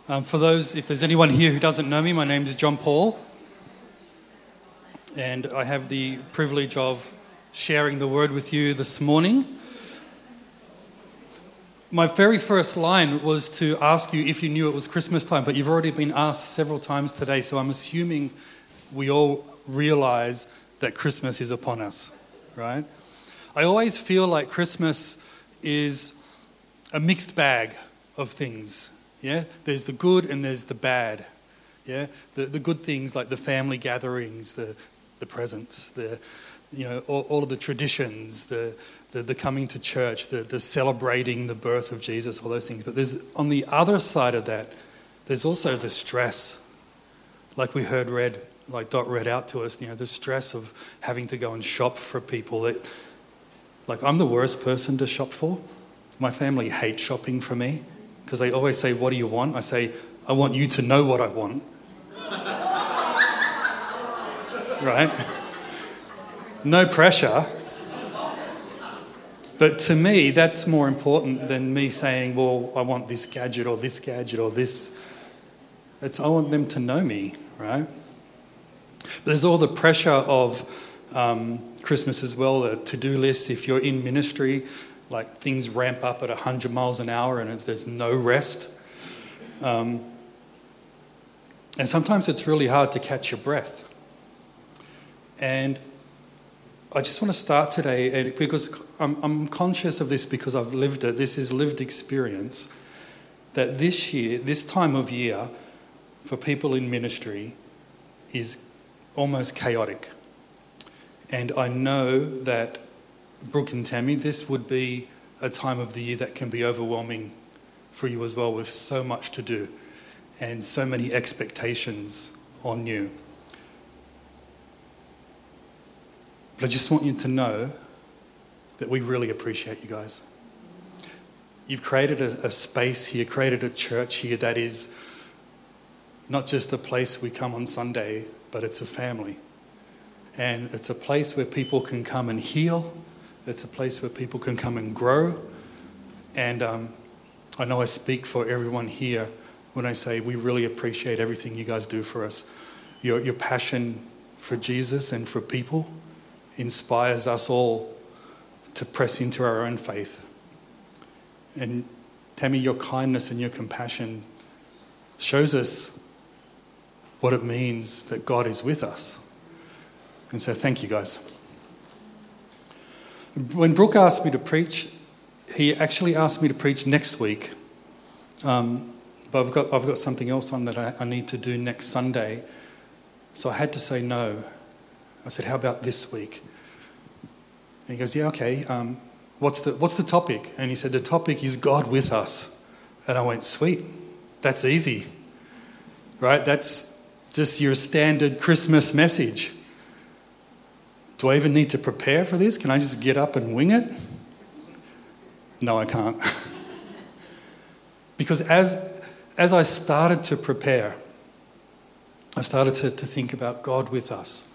If there's anyone here who doesn't know me, my name is John Paul, and I have the privilege of sharing the word with you this morning. My very first line was to ask you if you knew it was Christmas time, but you've already been asked several times today, so I'm assuming we all realize that Christmas is upon us, right? I always feel like Christmas is a mixed bag of things. Yeah, there's the good and there's the bad. Yeah, the good things like the family gatherings, the presents, all of the traditions, the coming to church, the celebrating the birth of Jesus, all those things. But there's on the other side of that, there's also the stress, like we heard Dot read out to us. The stress of having to go and shop for people. I'm the worst person to shop for. My family hates shopping for me. Because they always say, "What do you want?" I say, "I want you to know what I want." Right? No pressure. But to me, that's more important than me saying, "Well, I want this gadget or this gadget or this." I want them to know me, right? But there's all the pressure of Christmas as well, the to-do lists. If you're in ministry, things ramp up at 100 miles an hour and there's no rest. And sometimes it's really hard to catch your breath. And I just want to start today, because I'm conscious of this because I've lived it. This is lived experience. That this year, this time of year, for people in ministry is almost chaotic. And I know that Brooke and Tammy, this would be a time of the year that can be overwhelming for you as well, with so much to do and so many expectations on you. But I just want you to know that we really appreciate you guys. You've created a space here, created a church here that is not just a place we come on Sunday, but it's a family. And it's a place where people can come and heal. It's a place where people can come and grow. And I know I speak for everyone here when I say we really appreciate everything you guys do for us. Your passion for Jesus and for people inspires us all to press into our own faith. And Tammy, your kindness and your compassion shows us what it means that God is with us. And so thank you guys. When Brooke asked me to preach, he actually asked me to preach next week. But I've got something else on that I need to do next Sunday. So I had to say no. I said, "How about this week?" And he goes, "Yeah, okay. What's the topic?" And he said, "The topic is God with us." And I went, "Sweet. That's easy." Right? That's just your standard Christmas message. Do I even need to prepare for this? Can I just get up and wing it? No, I can't. Because as I started to prepare, I started to think about God with us.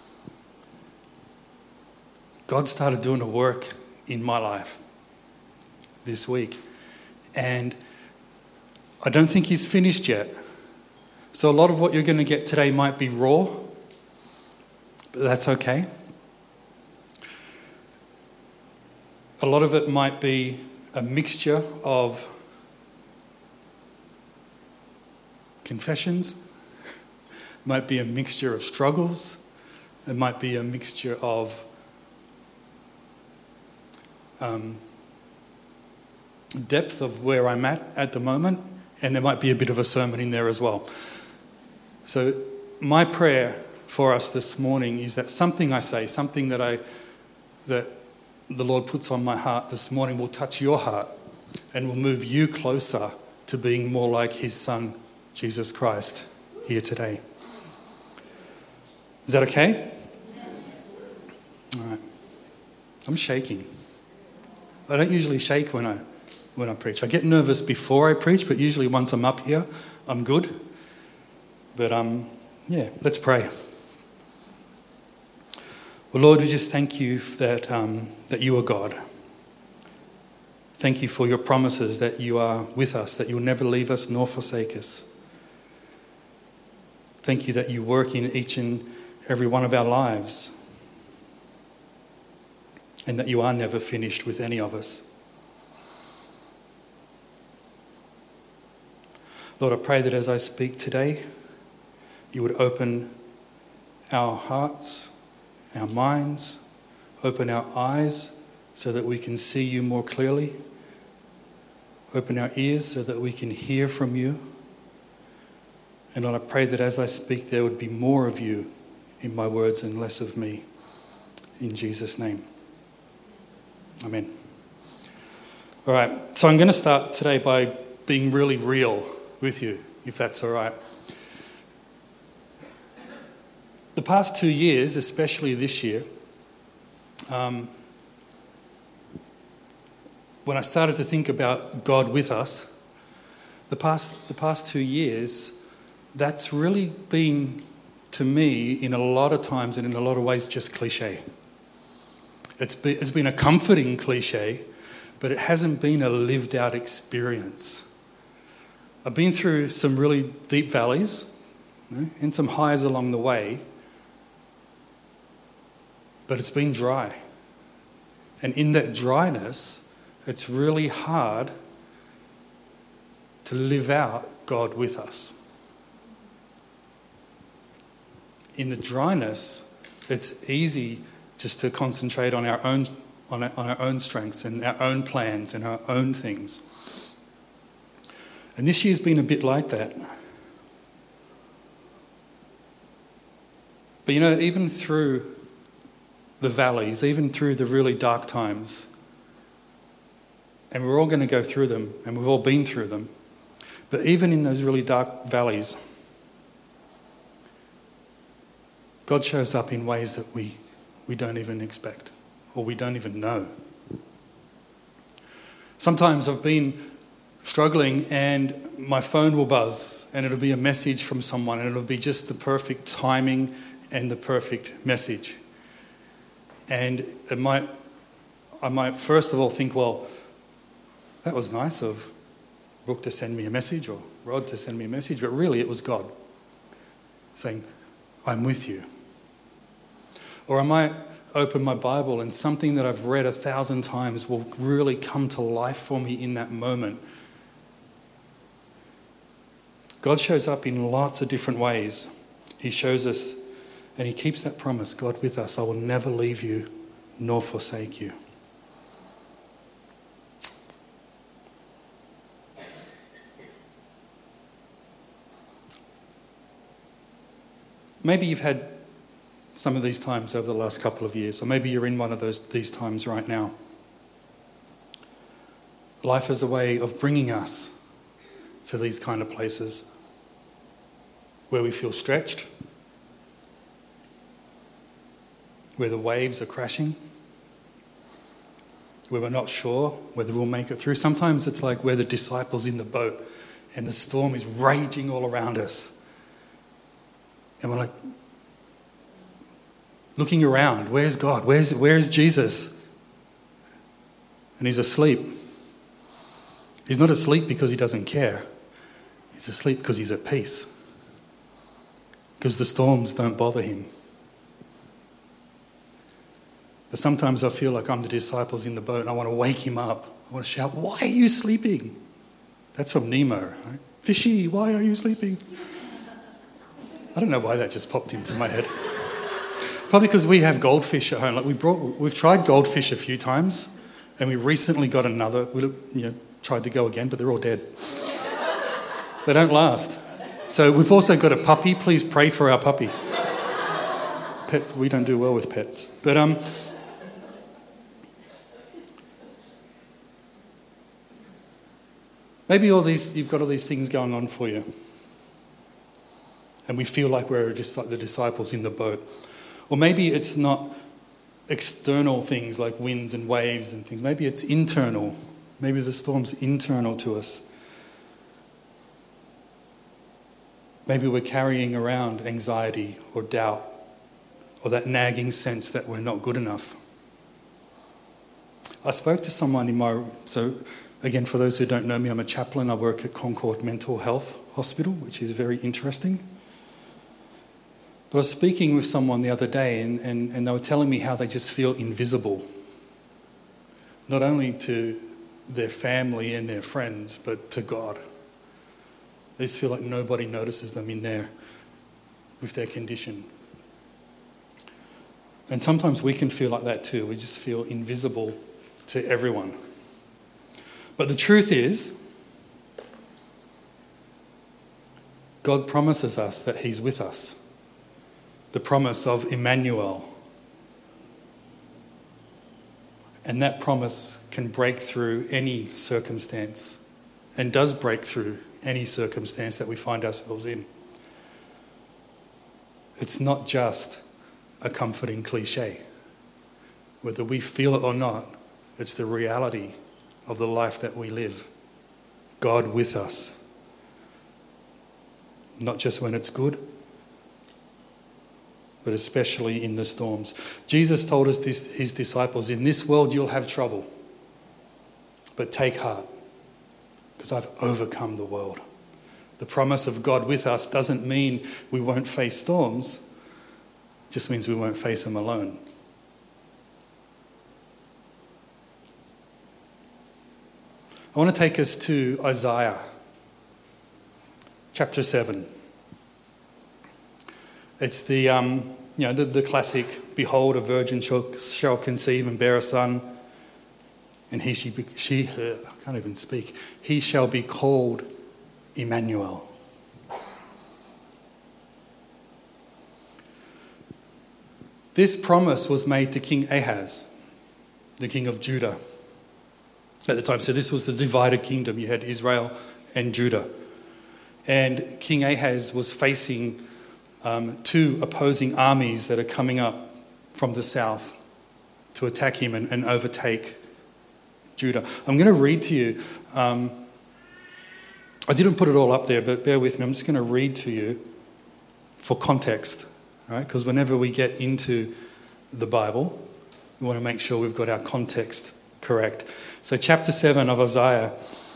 God started doing a work in my life this week. And I don't think he's finished yet. So a lot of what you're going to get today might be raw, but that's okay. A lot of it might be a mixture of confessions, might be a mixture of struggles, it might be a mixture of depth of where I'm at the moment, and there might be a bit of a sermon in there as well. So my prayer for us this morning is that something I say, something that the Lord puts on my heart this morning will touch your heart and will move you closer to being more like his Son, Jesus Christ, here today. Is that okay? Yes. All right. I'm shaking. I don't usually shake when I preach. I get nervous before I preach, but usually once I'm up here, I'm good. But let's pray. Well, Lord, we just thank you that you are God. Thank you for your promises that you are with us, that you'll never leave us nor forsake us. Thank you that you work in each and every one of our lives, and that you are never finished with any of us. Lord, I pray that as I speak today, you would open our hearts, our minds, open our eyes so that we can see you more clearly, open our ears so that we can hear from you. And Lord, I pray that as I speak, there would be more of you in my words and less of me. In Jesus' name. Amen. All right, so I'm going to start today by being really real with you, if that's all right. The past 2 years, especially this year, when I started to think about God with us, the past 2 years, that's really been, to me, in a lot of times and in a lot of ways, just cliche. It's been a comforting cliche, but it hasn't been a lived out experience. I've been through some really deep valleys, and some highs along the way, but it's been dry. And in that dryness, it's really hard to live out God with us. In the dryness, it's easy just to concentrate on our own strengths and our own plans and our own things. And this year's been a bit like that. But even through the valleys, even through the really dark times, and we're all going to go through them, and we've all been through them, but even in those really dark valleys, God shows up in ways that we don't even expect, or we don't even know. Sometimes I've been struggling and my phone will buzz and it'll be a message from someone and it'll be just the perfect timing and the perfect message. And I might first of all think, well, that was nice of Brooke to send me a message or Rod to send me a message, but really it was God saying, I'm with you. Or I might open my Bible and something that I've read 1,000 times will really come to life for me in that moment. God shows up in lots of different ways. He shows us, and he keeps that promise, God with us, I will never leave you nor forsake you. Maybe you've had some of these times over the last couple of years, or maybe you're in one of these times right now. Life is a way of bringing us to these kind of places where we feel stretched, where the waves are crashing, where we're not sure whether we'll make it through. Sometimes it's like we're the disciples in the boat and the storm is raging all around us. And we're like, looking around, where's God? Where's Jesus? And he's asleep. He's not asleep because he doesn't care. He's asleep because he's at peace. Because the storms don't bother him. But sometimes I feel like I'm the disciples in the boat and I want to wake him up. I want to shout, why are you sleeping? That's from Nemo, right? Fishy, why are you sleeping? I don't know why that just popped into my head. Probably because we have goldfish at home. Like we've tried goldfish a few times, and we recently got another. We tried to go again, but they're all dead. They don't last. So we've also got a puppy. Please pray for our puppy. We don't do well with pets, but maybe you've got all these things going on for you, and we feel like we're just like the disciples in the boat. Or maybe it's not external things like winds and waves and things. Maybe it's internal. Maybe the storm's internal to us. Maybe we're carrying around anxiety or doubt or that nagging sense that we're not good enough. I spoke to someone so again, for those who don't know me, I'm a chaplain. I work at Concord Mental Health Hospital, which is very interesting. But I was speaking with someone the other day and they were telling me how they just feel invisible. Not only to their family and their friends, but to God. They just feel like nobody notices them in there with their condition. And sometimes we can feel like that too. We just feel invisible to everyone. But the truth is, God promises us that He's with us. The promise of Emmanuel. And that promise can break through any circumstance and does break through any circumstance that we find ourselves in. It's not just a comforting cliche. Whether we feel it or not, it's the reality of the life that we live. God with us. Not just when it's good, but especially in the storms. Jesus told us, His disciples, in this world you'll have trouble, but take heart, because I've overcome the world. The promise of God with us doesn't mean we won't face storms, it just means we won't face them alone. I want to take us to Isaiah, chapter 7. It's the classic, behold, a virgin shall conceive and bear a son, and he shall be called Emmanuel. This promise was made to King Ahaz, the king of Judah at the time. So this was the divided kingdom. You had Israel and Judah. And King Ahaz was facing two opposing armies that are coming up from the south to attack him and overtake Judah. I'm going to read to you. I didn't put it all up there, but bear with me. I'm just going to read to you for context, all right? Because whenever we get into the Bible, we want to make sure we've got our context correct. So chapter 7 of Isaiah.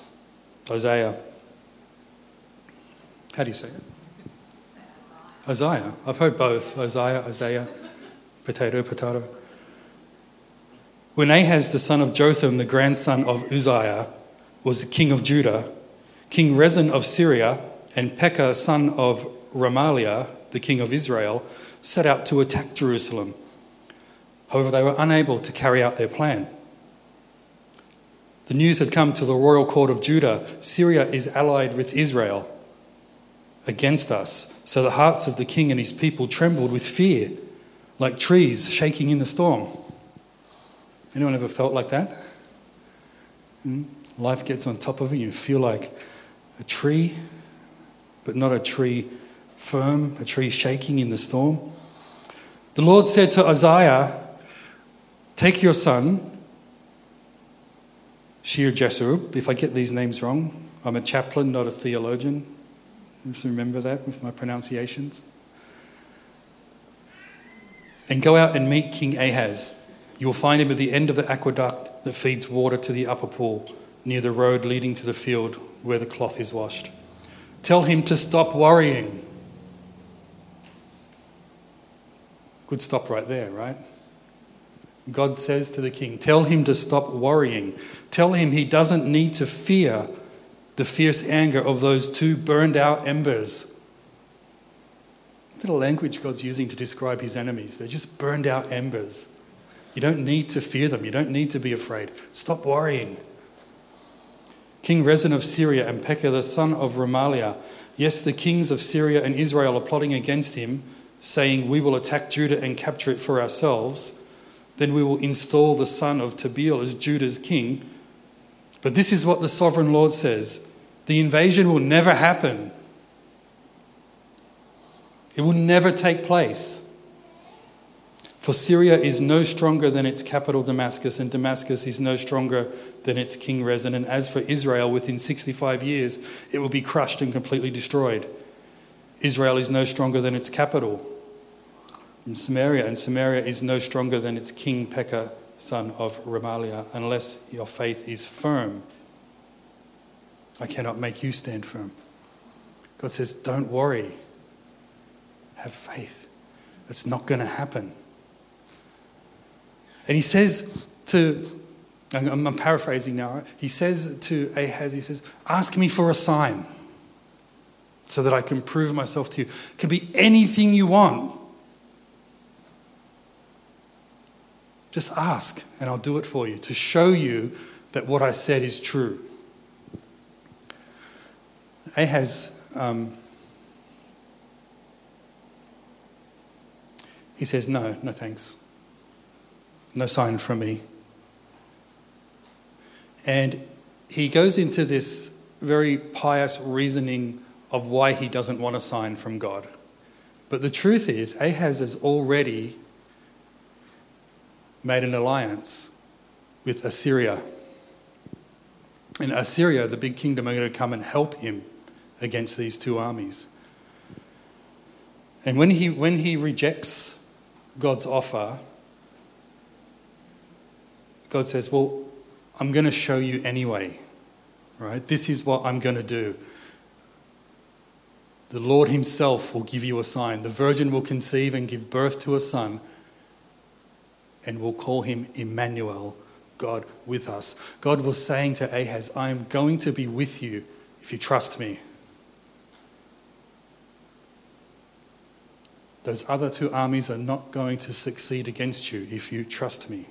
How do you say it? Isaiah. I've heard both. Isaiah, potato. When Ahaz, the son of Jotham, the grandson of Uzziah, was king of Judah, King Rezin of Syria and Pekah, son of Remaliah, the king of Israel, set out to attack Jerusalem. However, they were unable to carry out their plan. The news had come to the royal court of Judah. Syria is allied with Israel against us. So the hearts of the king and his people trembled with fear, like trees shaking in the storm. Anyone ever felt like that? Life gets on top of you. You feel like a tree, but not a tree firm, a tree shaking in the storm. The Lord said to Isaiah, take your son, Shear-Jashub. If I get these names wrong, I'm a chaplain, not a theologian. Just remember that with my pronunciations. And go out and meet King Ahaz. You will find him at the end of the aqueduct that feeds water to the upper pool, near the road leading to the field where the cloth is washed. Tell him to stop worrying. Good stop right there, right? God says to the king, tell him to stop worrying. Tell him he doesn't need to fear the fierce anger of those two burned out embers. Look at the language God's using to describe his enemies. They're just burned out embers. You don't need to fear them. You don't need to be afraid. Stop worrying. King Rezin of Syria and Pekah, the son of Remaliah. Yes, the kings of Syria and Israel are plotting against him, saying, we will attack Judah and capture it for ourselves. Then we will install the son of Tabeel as Judah's king. But this is what the sovereign Lord says. The invasion will never happen. It will never take place. For Syria is no stronger than its capital Damascus, and Damascus is no stronger than its king Rezin. And as for Israel, within 65 years, it will be crushed and completely destroyed. Israel is no stronger than its capital, and Samaria is no stronger than its king Pekah, son of Remaliah, unless your faith is firm. I cannot make you stand firm. God says, don't worry. Have faith. It's not going to happen. And he says I'm paraphrasing now, he says to Ahaz, he says, ask me for a sign so that I can prove myself to you. It could be anything you want. Just ask and I'll do it for you to show you that what I said is true. Ahaz, he says, no thanks. No sign from me. And he goes into this very pious reasoning of why he doesn't want a sign from God. But the truth is, Ahaz has already made an alliance with Assyria. And Assyria, the big kingdom, are going to come and help him against these two armies. And when he rejects God's offer, God says, well, I'm going to show you anyway, right? This is what I'm going to do. The Lord himself will give you a sign. The virgin will conceive and give birth to a son, and we'll call him Emmanuel, God with us. God was saying to Ahaz, I am going to be with you if you trust me. Those other two armies are not going to succeed against you if you trust me.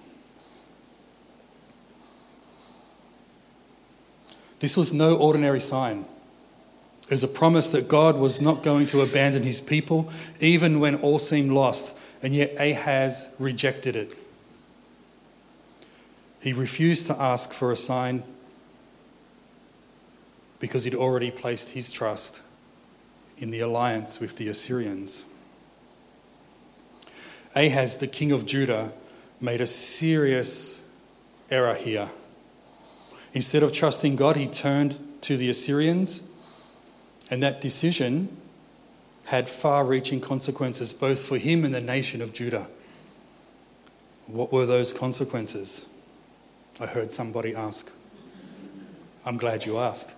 This was no ordinary sign. It was a promise that God was not going to abandon his people, even when all seemed lost, and yet Ahaz rejected it. He refused to ask for a sign because he'd already placed his trust in the alliance with the Assyrians. Ahaz, the king of Judah, made a serious error here. Instead of trusting God, he turned to the Assyrians, and that decision had far-reaching consequences both for him and the nation of Judah. What were those consequences? I heard somebody ask. I'm glad you asked.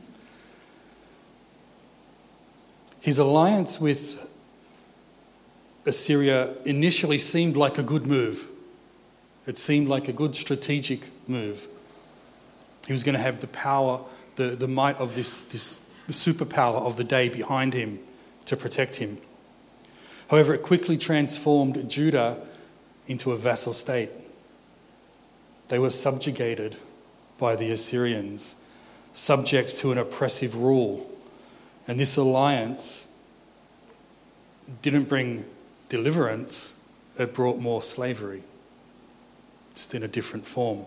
His alliance with Assyria initially seemed like a good move. It seemed like a good strategic move. He was going to have the power, the might of this superpower of the day behind him to protect him. However, it quickly transformed Judah into a vassal state. They were subjugated by the Assyrians, subject to an oppressive rule. And this alliance didn't bring deliverance, it brought more slavery, just in a different form.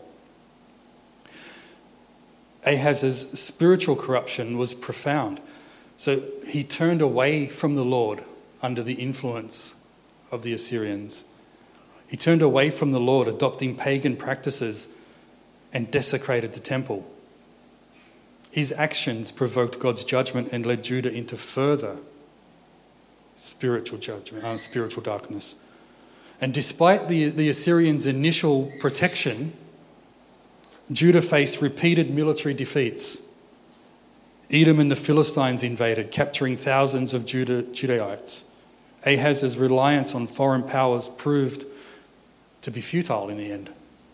Ahaz's spiritual corruption was profound. So he turned away from the Lord under the influence of the Assyrians. He turned away from the Lord, adopting pagan practices, and desecrated the temple. His actions provoked God's judgment and led Judah into further spiritual darkness. And despite the Assyrians' initial protection, Judah faced repeated military defeats. Edom and the Philistines invaded, capturing thousands of Judahites. Ahaz's reliance on foreign powers proved to be futile in the end.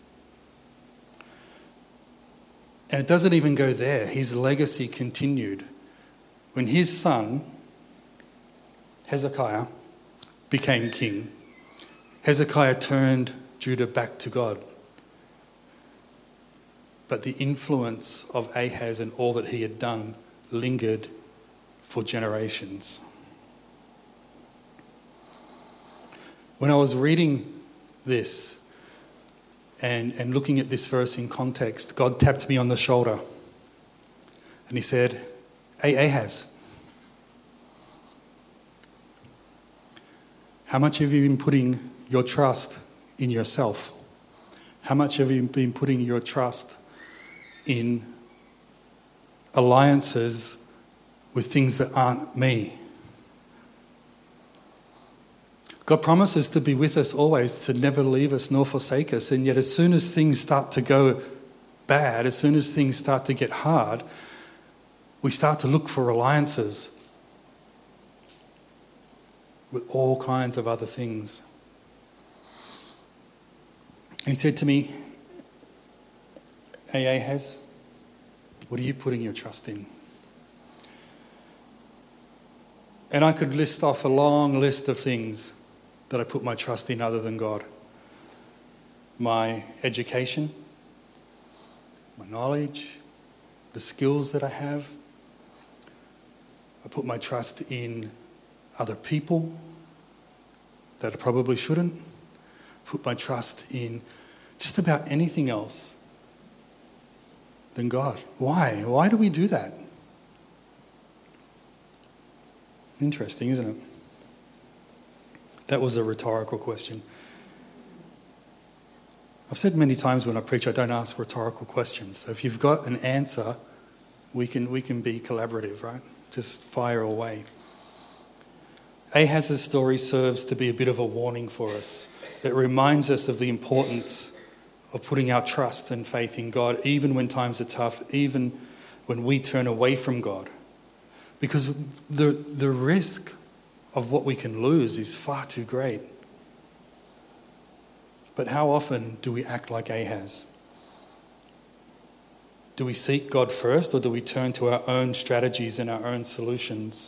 And it doesn't even go there. His legacy continued. When his son, Hezekiah, became king, Hezekiah turned Judah back to God. But the influence of Ahaz and all that he had done lingered for generations. When I was reading this and looking at this verse in context, God tapped me on the shoulder and he said, "Hey, Ahaz, how much have you been putting your trust in yourself? How much have you been putting your trust in alliances with things that aren't me?" God promises to be with us always, to never leave us nor forsake us. And yet as soon as things start to go bad, as soon as things start to get hard, we start to look for alliances with all kinds of other things. And he said to me, "Hey, Ahaz, what are you putting your trust in?" And I could list off a long list of things that I put my trust in other than God. My education, my knowledge, the skills that I have. I put my trust in other people that I probably shouldn't. Put my trust in just about anything else than God. Why? Why do we do that? Interesting, isn't it? That was a rhetorical question. I've said many times when I preach, I don't ask rhetorical questions. So if you've got an answer, we can be collaborative, right? Just fire away. Ahaz's story serves to be a bit of a warning for us. It reminds us of the importance of putting our trust and faith in God, even when times are tough, even when we turn away from God. Because the risk of what we can lose is far too great. But how often do we act like Ahaz? Do we seek God first, or do we turn to our own strategies and our own solutions?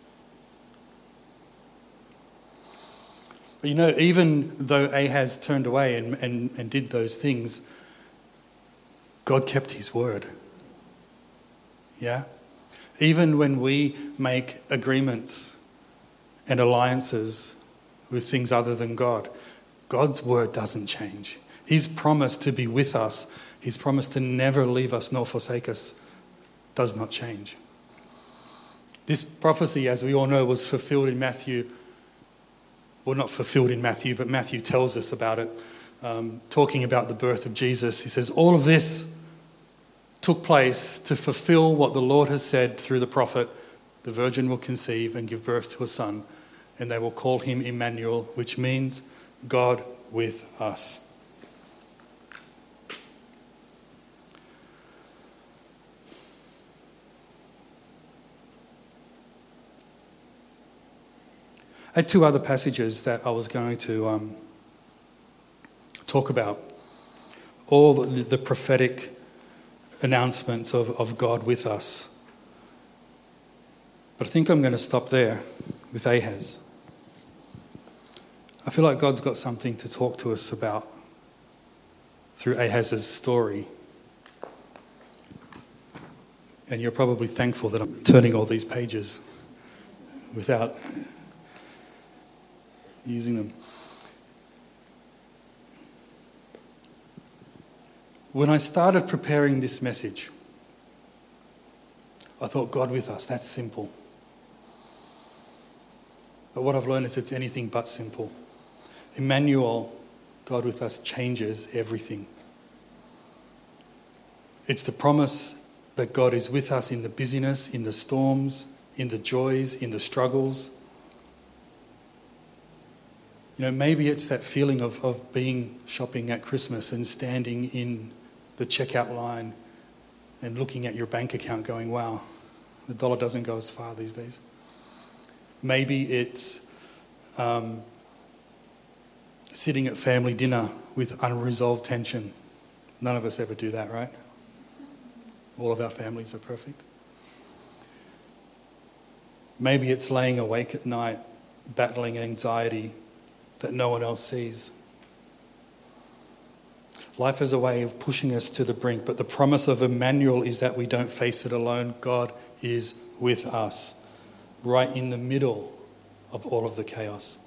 But even though Ahaz turned away and did those things, God kept his word. Yeah? Even when we make agreements and alliances with things other than God, God's word doesn't change. His promise to be with us, his promise to never leave us nor forsake us, does not change. This prophecy, as we all know, was fulfilled in Matthew. Well, not fulfilled in Matthew, but Matthew tells us about it. Talking about the birth of Jesus, he says, all of this took place to fulfill what the Lord has said through the prophet. The virgin will conceive and give birth to a son, and they will call him Emmanuel, which means God with us. I had two other passages that I was going to talk about. All the prophetic announcements of God with us. But I think I'm going to stop there with Ahaz. I feel like God's got something to talk to us about through Ahaz's story. And you're probably thankful that I'm turning all these pages without using them. When I started preparing this message, I thought, God with us, that's simple. But what I've learned is it's anything but simple. Emmanuel, God with us, changes everything. It's the promise that God is with us in the busyness, in the storms, in the joys, in the struggles. Maybe it's that feeling of being shopping at Christmas and standing in the checkout line and looking at your bank account going, wow, the dollar doesn't go as far these days. Maybe it's sitting at family dinner with unresolved tension. None of us ever do that, right? All of our families are perfect. Maybe it's laying awake at night, battling anxiety that no one else sees. Life is a way of pushing us to the brink, but the promise of Emmanuel is that we don't face it alone. God is with us, right in the middle of all of the chaos.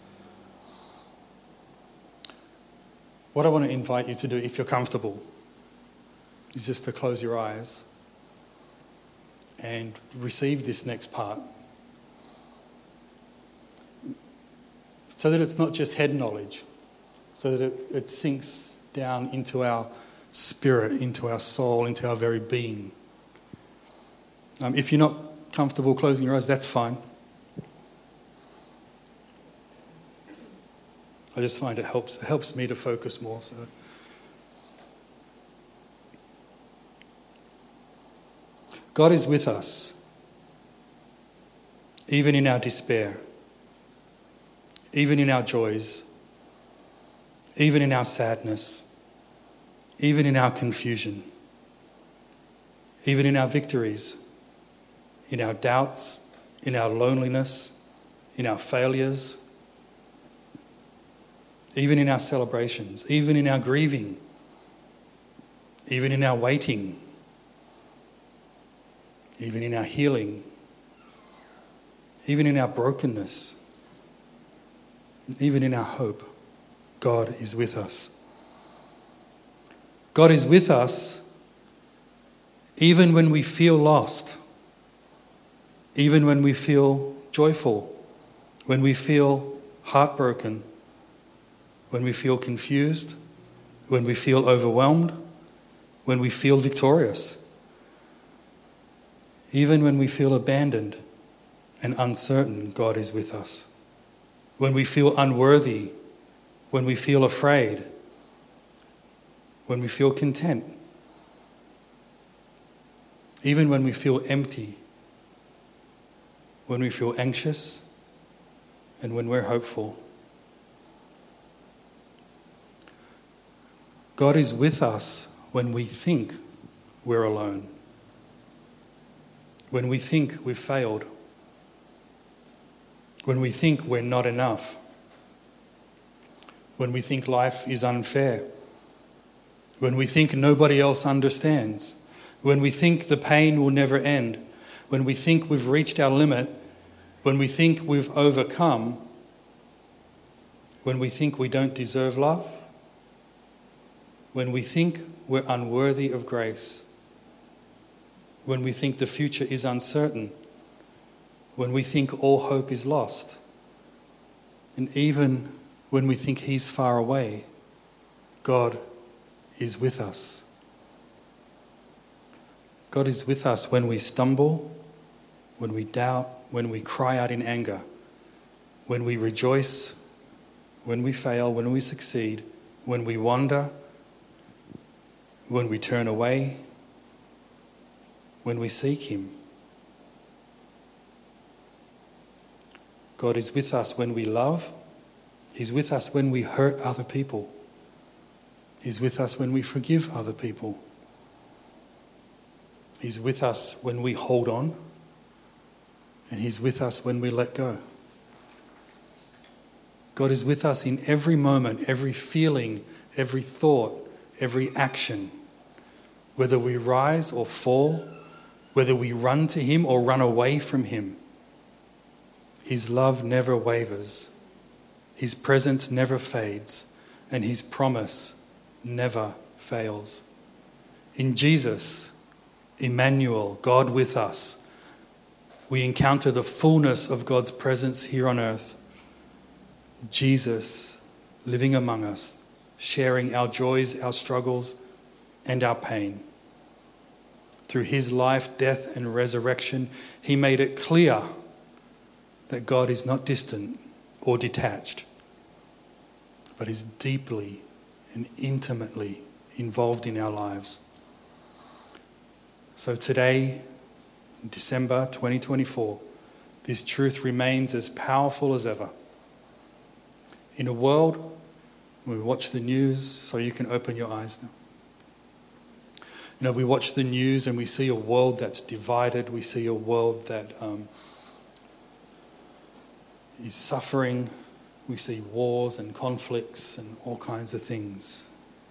What I want to invite you to do, if you're comfortable, is just to close your eyes and receive this next part. So that it's not just head knowledge, so that it sinks down into our spirit, into our soul, into our very being. If you're not comfortable closing your eyes, that's fine. I just find it helps me to focus more. So, God is with us, even in our despair. even in our joys, even in our sadness, even in our confusion, even in our victories, in our doubts, in our loneliness, in our failures, even in our celebrations, even in our grieving, even in our waiting, even in our healing, even in our brokenness, even in our hope, God is with us. God is with us even when we feel lost, even when we feel joyful, when we feel heartbroken, when we feel confused, when we feel overwhelmed, when we feel victorious, even when we feel abandoned and uncertain, God is with us. When we feel unworthy, when we feel afraid, when we feel content, even when we feel empty, when we feel anxious, and when we're hopeful. God is with us when we think we're alone, when we think we've failed, when we think we're not enough, when we think life is unfair, when we think nobody else understands, when we think the pain will never end, when we think we've reached our limit, when we think we've overcome, when we think we don't deserve love, when we think we're unworthy of grace, when we think the future is uncertain, when we think all hope is lost, and even when we think He's far away, God is with us. God is with us when we stumble, when we doubt, when we cry out in anger, when we rejoice, when we fail, when we succeed, when we wander, when we turn away, when we seek Him. God is with us when we love. He's with us when we hurt other people. He's with us when we forgive other people. He's with us when we hold on. And He's with us when we let go. God is with us in every moment, every feeling, every thought, every action. Whether we rise or fall, whether we run to Him or run away from Him. His love never wavers. His presence never fades. And His promise never fails. In Jesus, Emmanuel, God with us, we encounter the fullness of God's presence here on earth. Jesus living among us, sharing our joys, our struggles, and our pain. Through His life, death, and resurrection, He made it clear that God is not distant or detached, but is deeply and intimately involved in our lives. So today, in December 2024, this truth remains as powerful as ever. In a world, when we watch the news, so you can open your eyes now. We watch the news and we see a world that's divided. We see a world that is suffering. We see wars and conflicts and all kinds of things.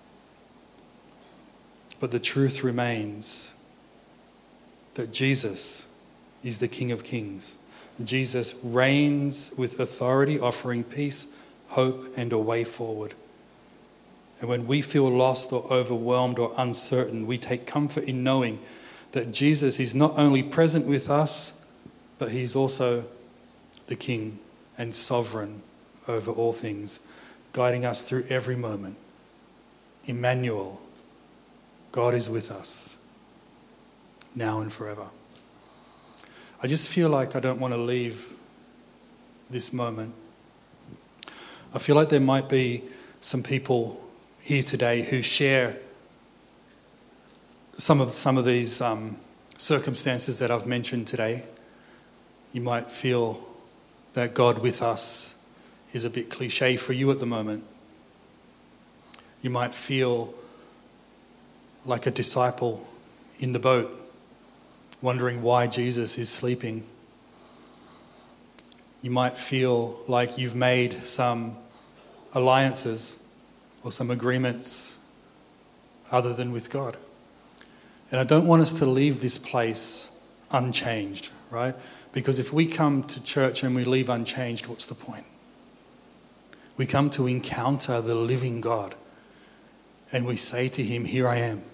But the truth remains that Jesus is the King of Kings. Jesus reigns with authority, offering peace, hope, and a way forward. And when we feel lost or overwhelmed or uncertain, we take comfort in knowing that Jesus is not only present with us, but He's also the King and sovereign over all things, guiding us through every moment. Emmanuel, God is with us, now and forever. I just feel like I don't want to leave this moment. I feel like there might be some people here today who share some of these circumstances that I've mentioned today. You might feel that God with us is a bit cliche for you at the moment. You might feel like a disciple in the boat, wondering why Jesus is sleeping. You might feel like you've made some alliances or some agreements other than with God. And I don't want us to leave this place unchanged, right? Because if we come to church and we leave unchanged, what's the point? We come to encounter the living God and we say to him, here I am.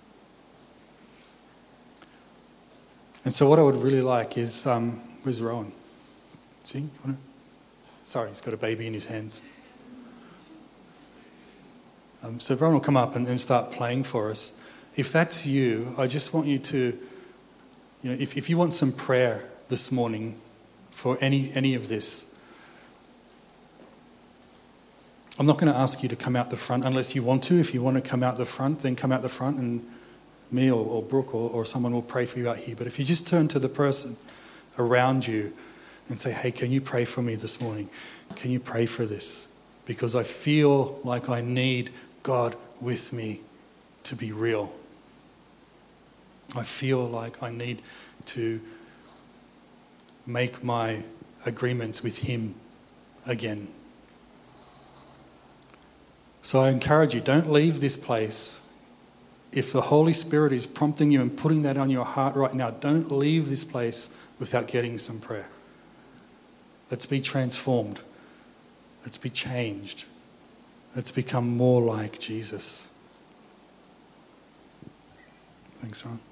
And so what I would really like is, where's Rowan? See? Sorry, he's got a baby in his hands. So Rowan will come up and start playing for us. If that's you, I just want you to, if you want some prayer this morning for any of this, I'm not going to ask you to come out the front unless you want to. If you want to come out the front, then come out the front and me or Brooke or someone will pray for you out here. But if you just turn to the person around you and say, hey, can you pray for me this morning? Can you pray for this? Because I feel like I need God with me to be real. I feel like I need to make my agreements with him again. So I encourage you, don't leave this place. If the Holy Spirit is prompting you and putting that on your heart right now, don't leave this place without getting some prayer. Let's be transformed. Let's be changed. Let's become more like Jesus. Thanks, Ron.